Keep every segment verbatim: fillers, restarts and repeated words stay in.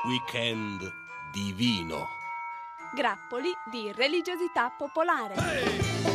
Weekend divino. Grappoli di religiosità popolare. Hey!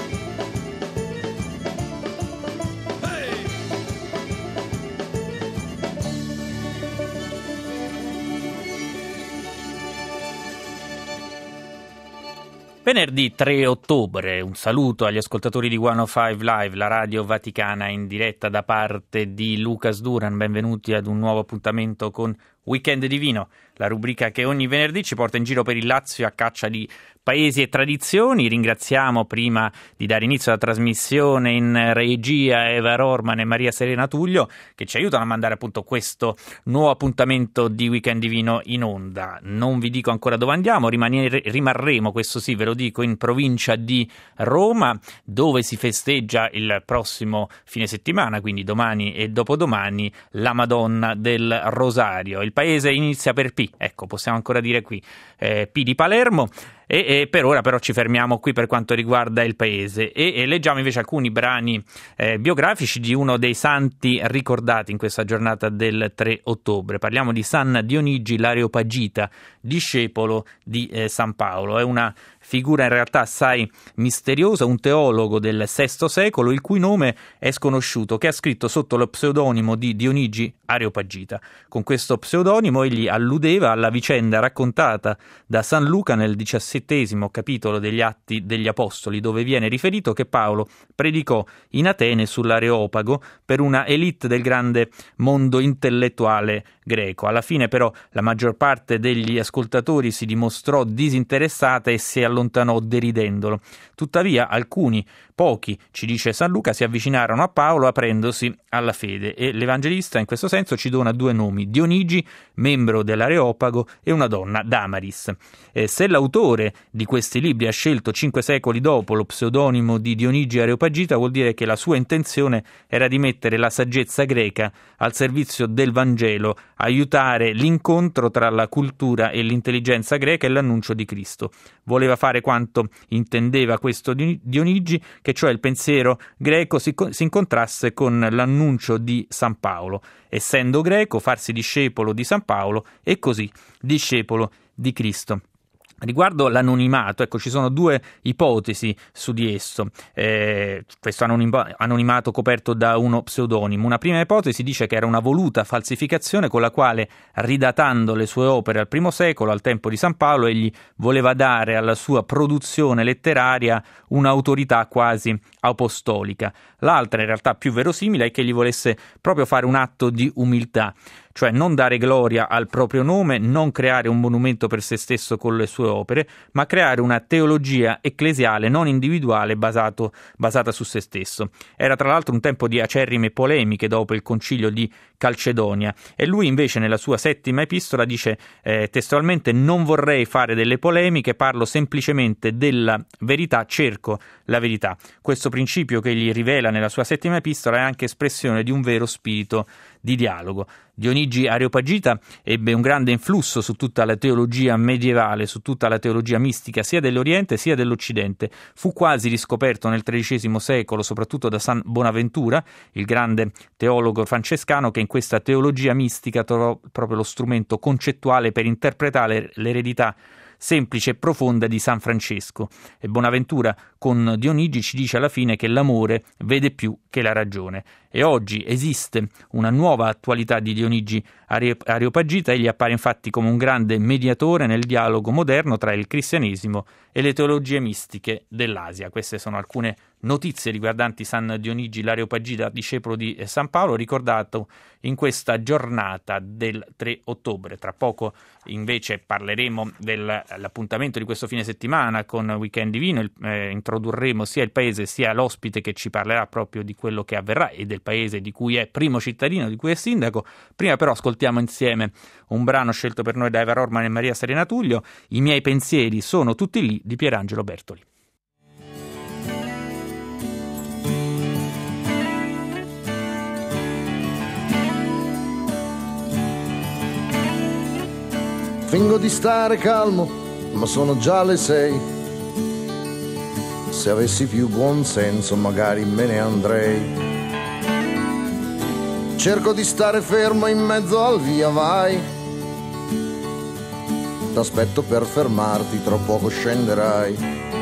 Venerdì tre ottobre, un saluto agli ascoltatori di centocinque Live, la radio vaticana in diretta da parte di Lucas Duran. Benvenuti ad un nuovo appuntamento con Weekend Divino, la rubrica che ogni venerdì ci porta in giro per il Lazio a caccia di paesi e tradizioni. Ringraziamo, prima di dare inizio alla trasmissione in regia, Eva Rorman e Maria Serena Tullio, che ci aiutano a mandare appunto questo nuovo appuntamento di Weekend Divino in onda. Non vi dico ancora dove andiamo, rimanere, rimarremo, questo sì ve lo dico, in provincia di Roma, dove si festeggia il prossimo fine settimana, quindi domani e dopodomani, la Madonna del Rosario. Il paese inizia per P, ecco, possiamo ancora dire qui, eh, P di Palermo. E, e per ora però ci fermiamo qui per quanto riguarda il paese e, e leggiamo invece alcuni brani eh, biografici di uno dei santi ricordati in questa giornata del tre ottobre. Parliamo di San Dionigi l'Areopagita, discepolo di eh, San Paolo. È una figura in realtà assai misteriosa, un teologo del sesto secolo il cui nome è sconosciuto, che ha scritto sotto lo pseudonimo di Dionigi Areopagita. Con questo pseudonimo egli alludeva alla vicenda raccontata da San Luca nel diciassettesimo capitolo degli Atti degli Apostoli, dove viene riferito che Paolo predicò in Atene sull'Areopago per una elite del grande mondo intellettuale greco. Alla fine però la maggior parte degli ascoltatori si dimostrò disinteressata e si allontanò deridendolo. Tuttavia alcuni, pochi, ci dice San Luca, si avvicinarono a Paolo aprendosi alla fede, e l'Evangelista in questo senso ci dona due nomi: Dionigi, membro dell'Areopago, e una donna, Damaris. Eh, se l'autore di questi libri ha scelto cinque secoli dopo lo pseudonimo di Dionigi Areopagita, vuol dire che la sua intenzione era di mettere la saggezza greca al servizio del Vangelo, aiutare l'incontro tra la cultura e l'intelligenza greca e l'annuncio di Cristo. Voleva fare quanto intendeva questo Dionigi, che cioè il pensiero greco si, si incontrasse con l'annuncio di San Paolo, essendo greco farsi discepolo di San Paolo e così discepolo di Cristo. Riguardo l'anonimato, ecco, ci sono due ipotesi su di esso, eh, questo anonima- anonimato coperto da uno pseudonimo. Una prima ipotesi dice che era una voluta falsificazione con la quale, ridatando le sue opere al primo secolo, al tempo di San Paolo, egli voleva dare alla sua produzione letteraria un'autorità quasi apostolica. L'altra, in realtà più verosimile, è che egli volesse proprio fare un atto di umiltà, cioè non dare gloria al proprio nome, non creare un monumento per se stesso con le sue opere, ma creare una teologia ecclesiale non individuale basato, basata su se stesso. Era tra l'altro un tempo di acerrime polemiche dopo il concilio di Calcedonia, e lui invece nella sua settima epistola dice eh, testualmente: non vorrei fare delle polemiche, parlo semplicemente della verità, cerco la verità. Questo principio che egli rivela nella sua settima epistola è anche espressione di un vero spirito di dialogo. Dionigi Areopagita ebbe un grande influsso su tutta la teologia medievale, su tutta la teologia mistica sia dell'Oriente sia dell'Occidente. Fu quasi riscoperto nel tredicesimo secolo, soprattutto da San Bonaventura, il grande teologo francescano, che in questa teologia mistica trovò proprio lo strumento concettuale per interpretare l'eredità semplice e profonda di San Francesco. E Bonaventura con Dionigi ci dice alla fine che l'amore vede più che la ragione. E oggi esiste una nuova attualità di Dionigi Areopagita. Egli appare infatti come un grande mediatore nel dialogo moderno tra il cristianesimo e le teologie mistiche dell'Asia. Queste sono alcune notizie riguardanti San Dionigi l'Areopagita, discepolo di San Paolo, ricordato in questa giornata del tre ottobre. Tra poco invece parleremo dell'appuntamento di questo fine settimana con Weekend Divino. Il, eh, introdurremo sia il paese sia l'ospite che ci parlerà proprio di quello che avverrà e del paese di cui è primo cittadino, di cui è sindaco. Prima però ascoltiamo insieme un brano scelto per noi da Eva Rorman e Maria Serena Tullio, I miei pensieri sono tutti lì, di Pierangelo Bertoli. Fingo di stare calmo, ma sono già le sei. Se avessi più buon senso magari me ne andrei. Cerco di stare fermo in mezzo al via vai, t'aspetto per fermarti, tra poco scenderai.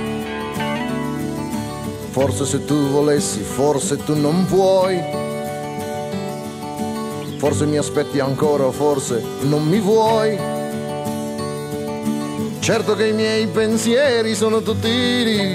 Forse se tu volessi, forse tu non puoi. Forse mi aspetti ancora, o forse non mi vuoi. Certo che i miei pensieri sono tutti lì.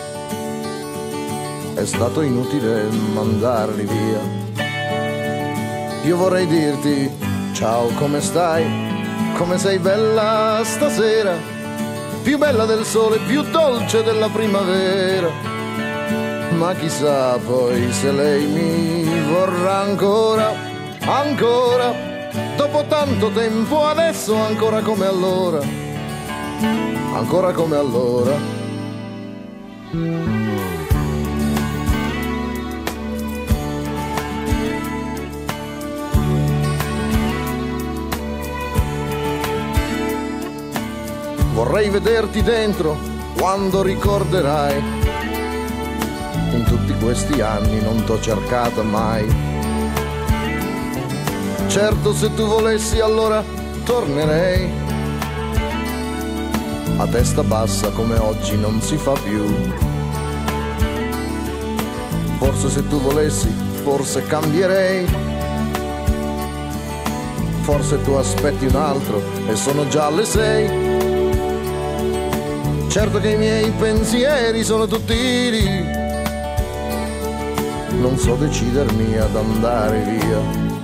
È stato inutile mandarli via. Io vorrei dirti ciao, come stai? Come sei bella stasera, più bella del sole, più dolce della primavera. Ma chissà poi se lei mi vorrà ancora, ancora, dopo tanto tempo, adesso ancora come allora, ancora come allora. Vorrei vederti dentro quando ricorderai. In tutti questi anni non t'ho cercata mai. Certo se tu volessi allora tornerei. A testa bassa come oggi non si fa più. Forse se tu volessi, forse cambierei. Forse tu aspetti un altro e sono già le sei. Certo che i miei pensieri sono tutti lì. Non so decidermi ad andare via.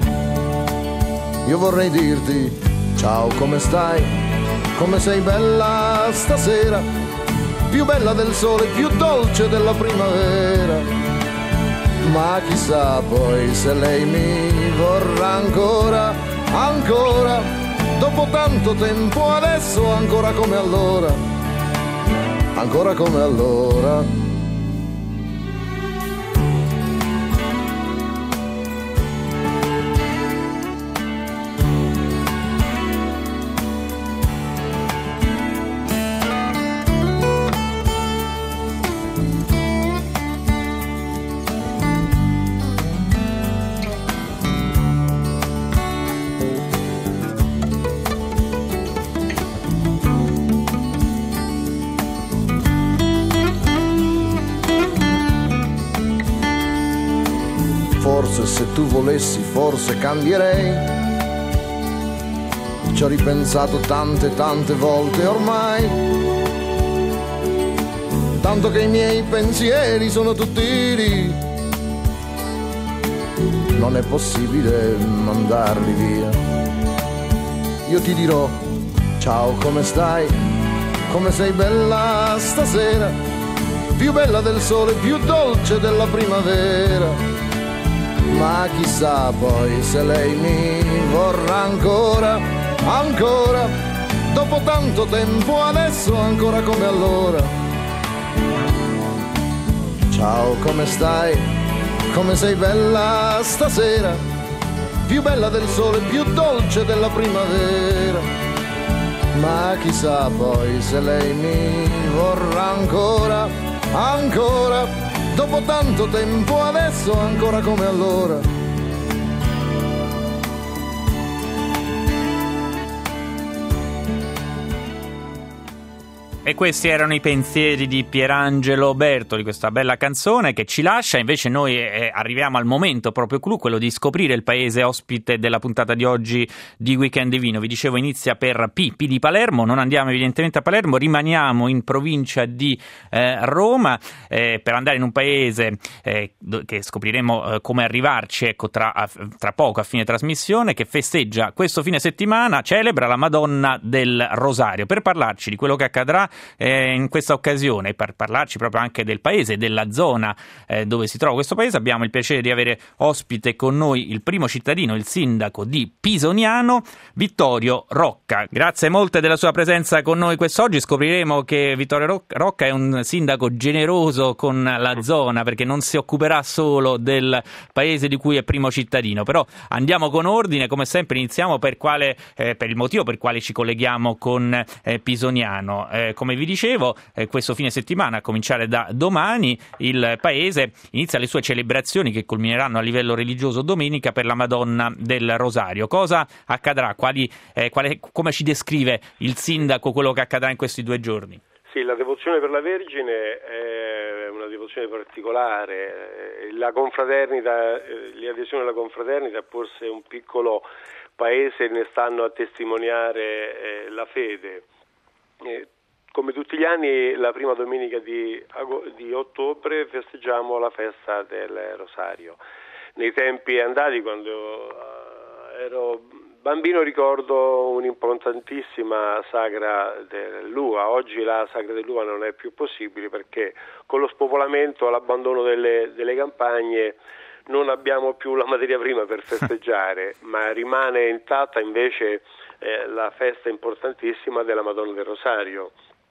Io vorrei dirti ciao, come stai? Come sei bella stasera, più bella del sole, più dolce della primavera. Ma chissà poi se lei mi vorrà ancora, ancora, dopo tanto tempo, adesso ancora come allora, ancora come allora. Forse se tu volessi, forse cambierei. Ci ho ripensato tante tante volte ormai, tanto che i miei pensieri sono tutti lì. Non è possibile mandarli via. Io ti dirò ciao, come stai? Come sei bella stasera, più bella del sole, più dolce della primavera. Ma chissà poi se lei mi vorrà ancora, ancora, dopo tanto tempo, adesso ancora come allora. Ciao, come stai? Come sei bella stasera, più bella del sole, più dolce della primavera. Ma chissà poi se lei mi vorrà ancora, ancora, dopo tanto tempo, adesso ancora come allora. E questi erano i pensieri di Pierangelo Bertoli, questa bella canzone che ci lascia. Invece noi eh, arriviamo al momento proprio clou, quello di scoprire il paese ospite della puntata di oggi di Weekend Divino. Vi dicevo, inizia per P, P di Palermo. Non andiamo evidentemente a Palermo, rimaniamo in provincia di eh, Roma eh, per andare in un paese eh, che scopriremo eh, come arrivarci, ecco, tra, tra poco a fine trasmissione, che festeggia questo fine settimana, celebra la Madonna del Rosario. Per parlarci di quello che accadrà Eh, in questa occasione, per parlarci proprio anche del paese, della zona eh, dove si trova questo paese, abbiamo il piacere di avere ospite con noi il primo cittadino, il sindaco di Pisoniano, Vittorio Rocca. Grazie molte della sua presenza con noi quest'oggi. Scopriremo che Vittorio Rocca è un sindaco generoso con la zona, perché non si occuperà solo del paese di cui è primo cittadino. Però andiamo con ordine, come sempre iniziamo per quale eh, per il motivo per quale ci colleghiamo con eh, Pisoniano. Eh, come vi dicevo, eh, questo fine settimana, a cominciare da domani, il paese inizia le sue celebrazioni che culmineranno a livello religioso domenica per la Madonna del Rosario. Cosa accadrà? Quali, eh, quale, come ci descrive il sindaco quello che accadrà in questi due giorni? Sì, la devozione per la Vergine è una devozione particolare. La confraternita, le adesioni alla confraternita, forse un piccolo paese, ne stanno a testimoniare la fede. Come tutti gli anni, la prima domenica di, di ottobre festeggiamo la festa del Rosario. Nei tempi andati, quando ero bambino, ricordo un'importantissima sagra dell'Ua. Oggi la sagra dell'Ua non è più possibile perché con lo spopolamento, l'abbandono delle, delle campagne, non abbiamo più la materia prima per festeggiare, ma rimane intatta invece eh, la festa importantissima della Madonna del Rosario.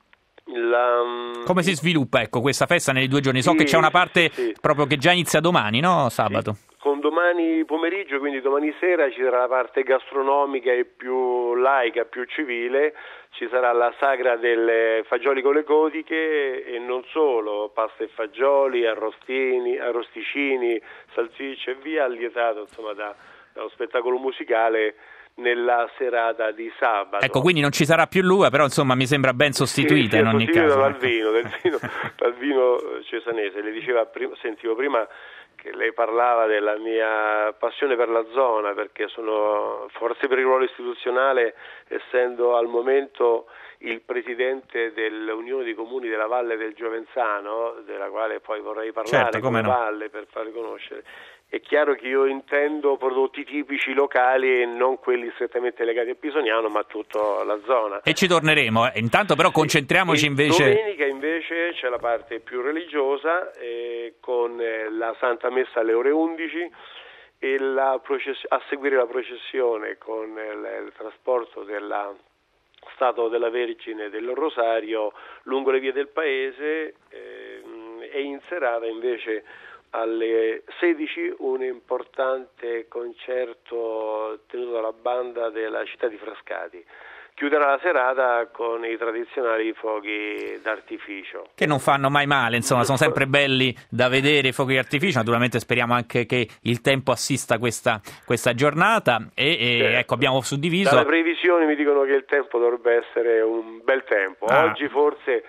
La, Come si sviluppa ecco questa festa nei due giorni? So sì, che c'è una parte sì. proprio che già inizia domani, no? Sabato. Sì. Con domani pomeriggio, quindi domani sera, ci sarà la parte gastronomica e più laica, più civile. Ci sarà la sagra delle fagioli con le codiche e non solo, pasta e fagioli, arrostini, arrosticini, salsicce e via, allietato insomma da, da uno spettacolo musicale nella serata di sabato. Ecco, quindi non ci sarà più l'Ua, però insomma mi sembra ben sostituita, sì, sì, in ogni caso. Dal vino, del vino, dal vino cesanese. Le diceva prima, sentivo prima che lei parlava della mia passione per la zona, perché sono forse per il ruolo istituzionale, essendo al momento il presidente dell'Unione dei Comuni della Valle del Giovenzano, della quale poi vorrei parlare, certo, come come no. Valle, per far conoscere. È chiaro che io intendo prodotti tipici locali e non quelli strettamente legati a Pisoniano, ma a tutta la zona. E ci torneremo, eh. Intanto però concentriamoci e invece... Domenica invece c'è la parte più religiosa eh, con eh, la Santa Messa alle ore undici e la process- a seguire la processione con il, il trasporto della Statua della Vergine del Rosario lungo le vie del paese eh, e in serata invece alle sedici un importante concerto tenuto dalla banda della città di Frascati. Chiuderà la serata con i tradizionali fuochi d'artificio. Che non fanno mai male, insomma, sono sempre belli da vedere i fuochi d'artificio. Naturalmente speriamo anche che il tempo assista questa, questa giornata e, e certo. Ecco, abbiamo suddiviso... Dalle previsioni mi dicono che il tempo dovrebbe essere un bel tempo. Ah. Oggi forse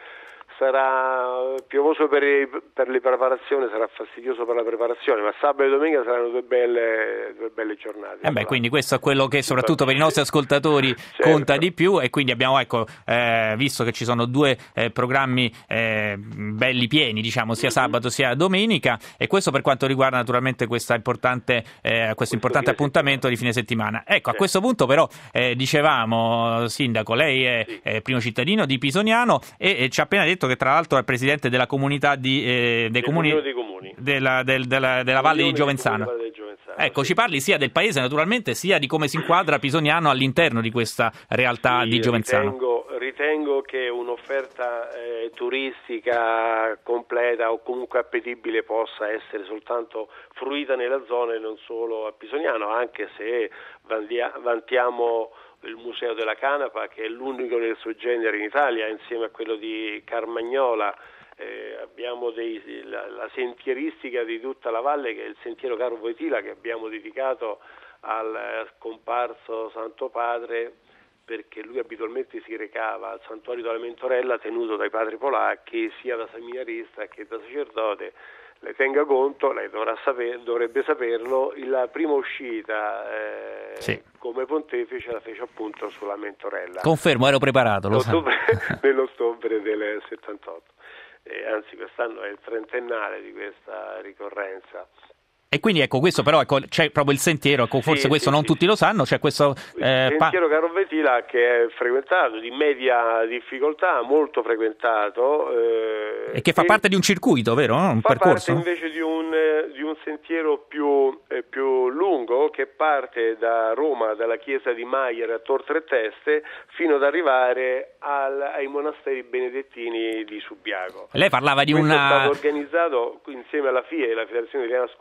sarà piovoso per, i, per le preparazioni, sarà fastidioso per la preparazione, ma sabato e domenica saranno due belle, due belle giornate. Eh beh, quindi questo è quello che soprattutto per i nostri ascoltatori certo. conta di più, e quindi abbiamo ecco eh, visto che ci sono due eh, programmi eh, belli pieni, diciamo, sia sabato sia domenica, e questo per quanto riguarda naturalmente questa importante, eh, questo importante appuntamento di fine settimana. Ecco, certo. A questo punto però eh, dicevamo, Sindaco, lei è, sì. è primo cittadino di Pisoniano e, e ci ha appena detto che tra l'altro è il presidente della comunità di, eh, dei comuni, dei comuni. Della, del, della, della Valle di Giovenzano. Valle Giovenzano. Ecco, sì. Ci parli sia del paese naturalmente, sia di come si inquadra Pisoniano all'interno di questa realtà sì, di Giovenzano. Ritengo, ritengo che un'offerta eh, turistica completa o comunque appetibile possa essere soltanto fruita nella zona e non solo a Pisoniano, anche se vandia, vantiamo il Museo della Canapa, che è l'unico nel suo genere in Italia, insieme a quello di Carmagnola. Eh, abbiamo dei, la, la sentieristica di tutta la valle, che è il sentiero Caro Voitila, che abbiamo dedicato al scomparso Santo Padre, perché lui abitualmente si recava al santuario della Mentorella, tenuto dai padri polacchi, sia da seminarista che da sacerdote. Lei tenga conto, lei dovrà saper, dovrebbe saperlo, la prima uscita eh, sì. come pontefice la fece appunto sulla Mentorella. Confermo, ero preparato, lo so. Nell'ottobre del settantotto. Eh, anzi, quest'anno è il trentennale di questa ricorrenza. E quindi ecco, questo però ecco, c'è proprio il sentiero, ecco, forse sì, questo sì, non sì. tutti lo sanno, c'è questo eh, il sentiero pa- Caro Voitila, che è frequentato, di media difficoltà, molto frequentato eh, e che fa parte di un circuito, vero? Un fa percorso? Parte invece di un, eh, di un sentiero più, eh, più lungo, che parte da Roma, dalla chiesa di Maier a Tor Tre Teste, fino ad arrivare al, ai monasteri benedettini di Subiaco. Lei parlava di Questo una... è stato organizzato insieme alla F I E, la Federazione Italiana Escursionisti,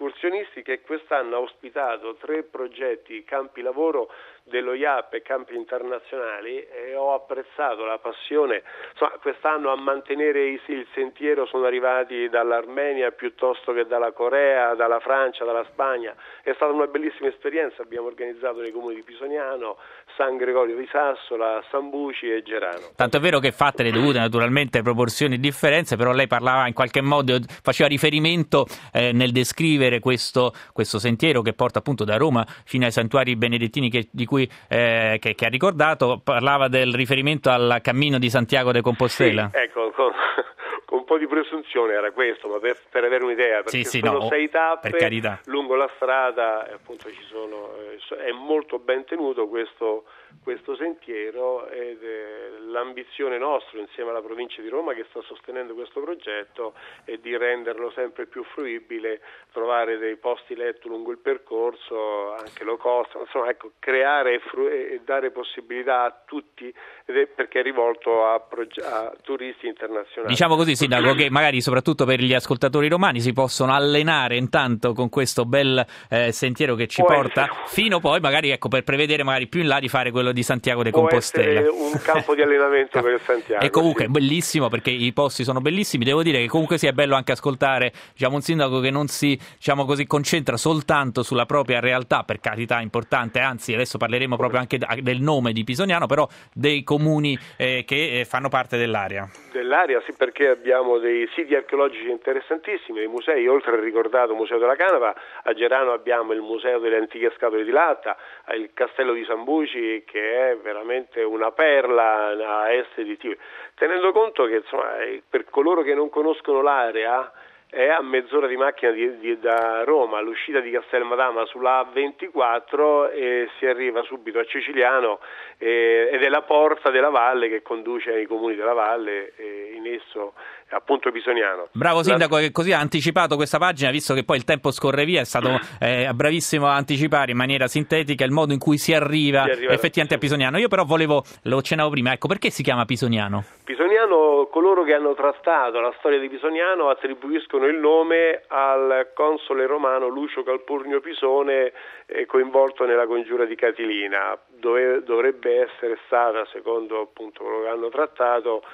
professionisti che quest'anno ha ospitato tre progetti campi lavoro dello I A P e campi internazionali, e ho apprezzato la passione. Insomma, quest'anno a mantenere il sentiero sono arrivati dall'Armenia piuttosto che dalla Corea, dalla Francia, dalla Spagna. È stata una bellissima esperienza. Abbiamo organizzato nei comuni di Pisoniano, San Gregorio di Sassola, Sambuci e Gerano. Tanto è vero che fatte le dovute naturalmente proporzioni e differenze, però lei parlava in qualche modo, faceva riferimento eh, nel descrivere questo, questo sentiero che porta appunto da Roma fino ai santuari benedettini che, di cui eh, che, che ha ricordato, parlava del riferimento al cammino di Santiago de Compostela. Sì, ecco, con, con un po' di presunzione era questo, ma per, per avere un'idea, perché sì, sì, sono no, sei tappe per carità. Lungo la strada, e appunto ci sono, è molto ben tenuto questo, questo sentiero, ed è l'ambizione nostra insieme alla provincia di Roma che sta sostenendo questo progetto è di renderlo sempre più fruibile, trovare dei posti letto lungo il percorso, anche low cost, insomma, ecco, creare e, fru- e dare possibilità a tutti, ed è perché è rivolto a, proge- a turisti internazionali. Diciamo così, Sindaco, che magari soprattutto per gli ascoltatori romani si possono allenare intanto con questo bel eh, sentiero che ci Può porta essere. Fino poi magari, ecco, per prevedere magari più in là di fare quello di Santiago de Può Compostela. essere un campo di allenamento per il Santiago. E comunque sì. è bellissimo, perché i posti sono bellissimi. Devo dire che comunque sia bello anche ascoltare, diciamo, un sindaco che non si, diciamo così, concentra soltanto sulla propria realtà, per carità importante, anzi adesso parleremo proprio anche del nome di Pisoniano, però dei comuni eh, che eh, fanno parte dell'area. Dell'area, sì, perché abbiamo dei siti archeologici interessantissimi, dei musei, oltre al ricordato Museo della Canapa, a Gerano abbiamo il Museo delle Antiche Scatole di Latta, il Castello di Sambuci, che è veramente una perla a est di Tivoli. Tenendo conto che, insomma, per coloro che non conoscono l'area, è a mezz'ora di macchina di, di, da Roma, all'uscita di Castelmadama sulla A ventiquattro, e si arriva subito a Ciciliano, eh, ed è la porta della valle che conduce ai comuni della valle, e in esso appunto Pisoniano. Bravo Sindaco, la... che così ha anticipato questa pagina, visto che poi il tempo scorre via, è stato eh, bravissimo a anticipare in maniera sintetica il modo in cui si arriva, si arriva effettivamente a Pisoniano. Io però volevo, lo accennavo prima, ecco, perché si chiama Pisoniano? Pisoniano, coloro che hanno trattato la storia di Pisoniano attribuiscono il nome al console romano Lucio Calpurnio Pisone, eh, coinvolto nella congiura di Catilina, dove dovrebbe essere stata, secondo appunto quello che hanno trattato,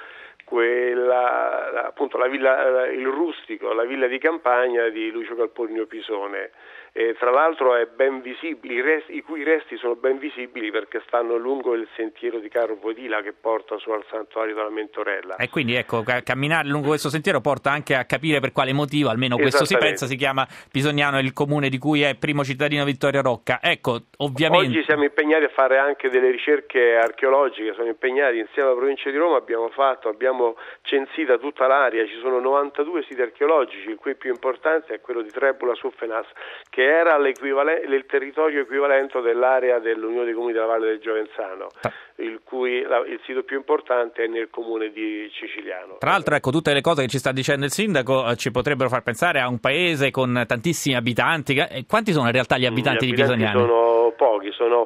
quella, appunto la villa, il rustico, la villa di campagna di Lucio Calpurnio Pisone. E tra l'altro è ben visibile, i, resti, i cui resti sono ben visibili perché stanno lungo il sentiero di Carro Voitila che porta su al santuario della Mentorella. E quindi ecco, camminare lungo questo sentiero porta anche a capire per quale motivo, almeno questo si pensa, si chiama Pisoniano, il comune di cui è primo cittadino Vittorio Rocca. Ecco, ovviamente oggi siamo impegnati a fare anche delle ricerche archeologiche, sono impegnati insieme alla provincia di Roma, abbiamo fatto, abbiamo censita tutta l'area, ci sono novantadue siti archeologici, il cui più importante è quello di Trepula su Fenas, che era il territorio equivalente dell'area dell'Unione dei Comuni della Valle del Giovenzano, il cui la, il sito più importante è nel comune di Ciciliano. Tra l'altro, ecco, tutte le cose che ci sta dicendo il sindaco eh, ci potrebbero far pensare a un paese con tantissimi abitanti. Eh, quanti sono in realtà gli abitanti, gli di Pisoniano? Sono pochi, sono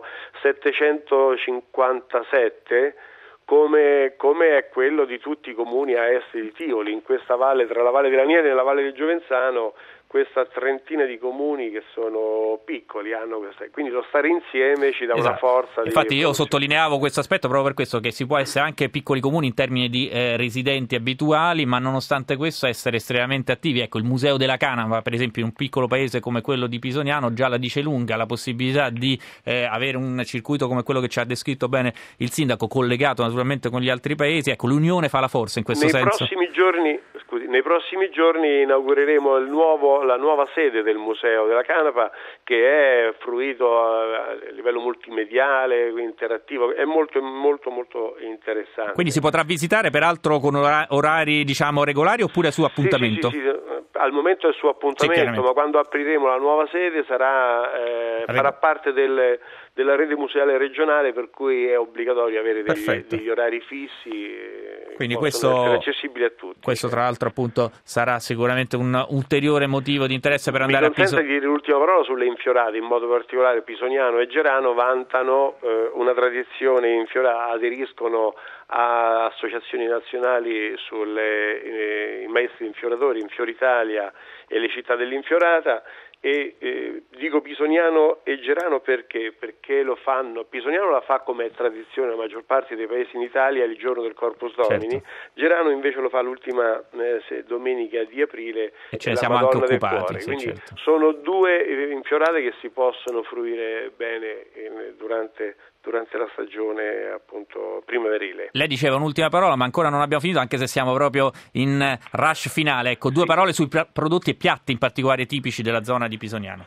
settecentocinquantasette, come, come è quello di tutti i comuni a est di Tivoli, in questa valle, tra la Valle della Nieve e la Valle del Giovenzano, questa trentina di comuni che sono piccoli, hanno questa, quindi lo stare insieme ci dà esatto. una forza. Infatti di... io sottolineavo questo aspetto proprio per questo, che si può essere anche piccoli comuni in termini di eh, residenti abituali, ma nonostante questo essere estremamente attivi. Ecco, il Museo della Canapa, per esempio, in un piccolo paese come quello di Pisoniano già la dice lunga, la possibilità di eh, avere un circuito come quello che ci ha descritto bene il sindaco, collegato naturalmente con gli altri paesi. Ecco, l'unione fa la forza in questo nei senso. Prossimi giorni, scusi, nei prossimi giorni inaugureremo il nuovo la nuova sede del Museo della Canapa, che è fruito a livello multimediale, interattivo, è molto molto molto interessante. Quindi si potrà visitare peraltro con orari, diciamo, regolari oppure su appuntamento? Sì, sì, sì, sì. Al momento è su appuntamento, sì, ma quando apriremo la nuova sede sarà eh, farà parte del, della rete museale regionale, per cui è obbligatorio avere degli, degli orari fissi, quindi possono questo essere accessibili a tutti. Questo tra l'altro appunto sarà sicuramente un ulteriore motivo di interesse per andare a Pisoniano. Mi consenta di dire l'ultima parola sulle infiorate, in modo particolare Pisoniano e Gerano vantano eh, una tradizione infiorata, aderiscono a associazioni nazionali sulle eh, i maestri infioratori, Infiorità e le città dell'infiorata, E eh, dico Pisoniano e Gerano perché? Perché lo fanno, Pisoniano la fa come tradizione la maggior parte dei paesi in Italia il giorno del Corpus Domini, certo. Gerano invece lo fa l'ultima eh, se, domenica di aprile e ce ne la siamo Madonna anche del occupati, Cuore, sì, quindi certo. sono due infiorate che si possono fruire bene in, durante durante la stagione appunto primaverile. Lei diceva un'ultima parola, ma ancora non abbiamo finito, anche se siamo proprio in rush finale. Ecco, due sì. parole sui pr- prodotti e piatti in particolare tipici della zona di Pisoniano.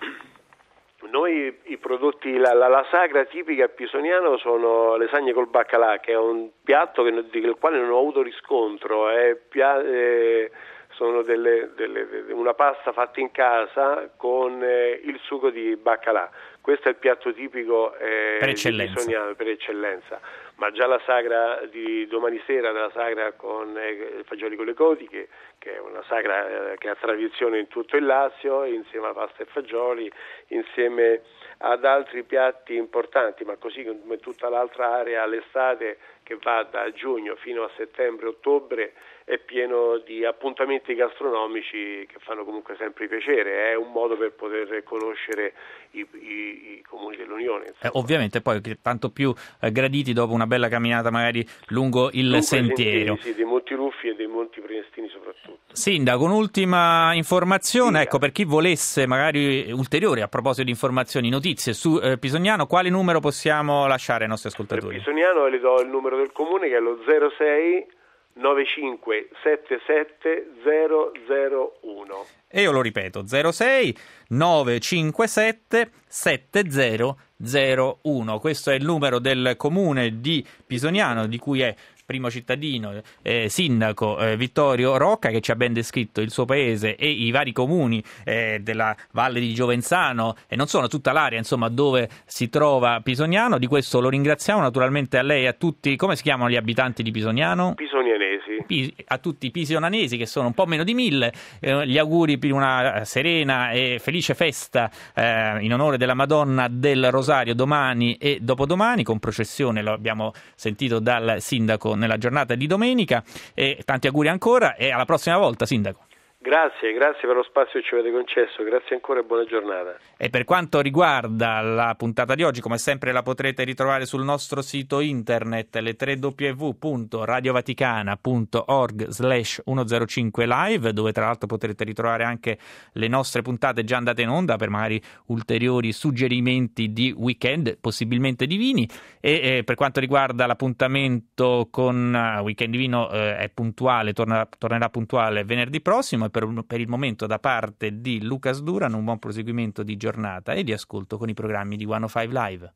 Noi i prodotti, la, la, la sagra tipica a Pisoniano sono le lasagne col baccalà, che è un piatto che, del quale non ho avuto riscontro, è pia- eh, sono delle, delle, una pasta fatta in casa con eh, il sugo di baccalà. Questo è il piatto tipico eh, per eccellenza. di Pisoniano, per eccellenza. Ma già la sagra di domani sera, della sagra con eh, fagioli con le codiche, che è una sagra eh, che ha tradizione in tutto il Lazio, insieme a pasta e fagioli, insieme ad altri piatti importanti, ma così come tutta l'altra area l'estate che va da giugno fino a settembre-ottobre è pieno di appuntamenti gastronomici che fanno comunque sempre piacere, è un modo per poter conoscere i, i, i comuni dell'Unione. Eh, ovviamente poi tanto più eh, graditi dopo una bella camminata magari lungo il lungo sentiero. Sentieri, sì, dei Monti Ruffi e dei Monti Prenestini soprattutto. Sindaco, un'ultima informazione, Dica. Ecco, per chi volesse magari ulteriori a proposito di informazioni, notizie su eh, Pisoniano, quale numero possiamo lasciare ai nostri ascoltatori? Per Pisoniano le do il numero del comune che è lo zero sei nove cinque sette sette zero zero uno. E io lo ripeto, zero sei nove cinque sette sette zero zero uno. Questo è il numero del comune di Pisoniano, di cui è primo cittadino, eh, sindaco eh, Vittorio Rocca, che ci ha ben descritto il suo paese e i vari comuni eh, della Valle di Giovenzano e non solo, tutta l'area insomma dove si trova Pisoniano. Di questo lo ringraziamo, naturalmente a lei e a tutti. Come si chiamano gli abitanti di Pisoniano? Pisonianesi. Pi- a tutti i pisionanesi, che sono un po' meno di mille, eh, gli auguri per una serena e felice festa eh, in onore della Madonna del Rosario domani e dopodomani, con processione, lo abbiamo sentito dal sindaco nella giornata di domenica, e tanti auguri ancora e alla prossima volta, sindaco. Grazie, grazie per lo spazio che ci avete concesso, grazie ancora e buona giornata. E per quanto riguarda la puntata di oggi, come sempre la potrete ritrovare sul nostro sito internet, le tre w w w punto radiovaticana punto org slash centocinque live, dove tra l'altro potrete ritrovare anche le nostre puntate già andate in onda per magari ulteriori suggerimenti di weekend, possibilmente divini. E eh, per quanto riguarda l'appuntamento con uh, Weekend Divino eh, è puntuale, torna, tornerà puntuale venerdì prossimo. E per, per il momento, da parte di Lucas Duran, un buon proseguimento di giornata e di ascolto con i programmi di centocinque Live.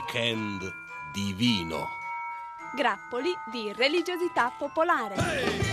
Weekend Divino. Grappoli di religiosità popolare.